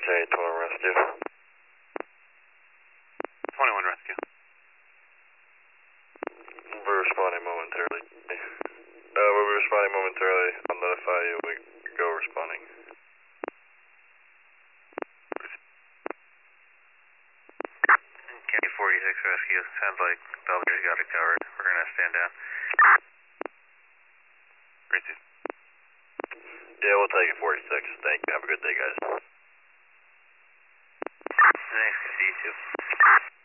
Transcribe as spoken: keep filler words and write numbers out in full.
twenty rescue. twenty-one rescue. We're responding momentarily. Uh, we'll be responding momentarily. I'll notify you when we go responding. County forty-six rescue. Sounds like Belvedere got it covered. We're gonna stand down. Receive. Yeah, we'll take it forty-six. Thank you. Have a good day, guys. Thanks. See you too.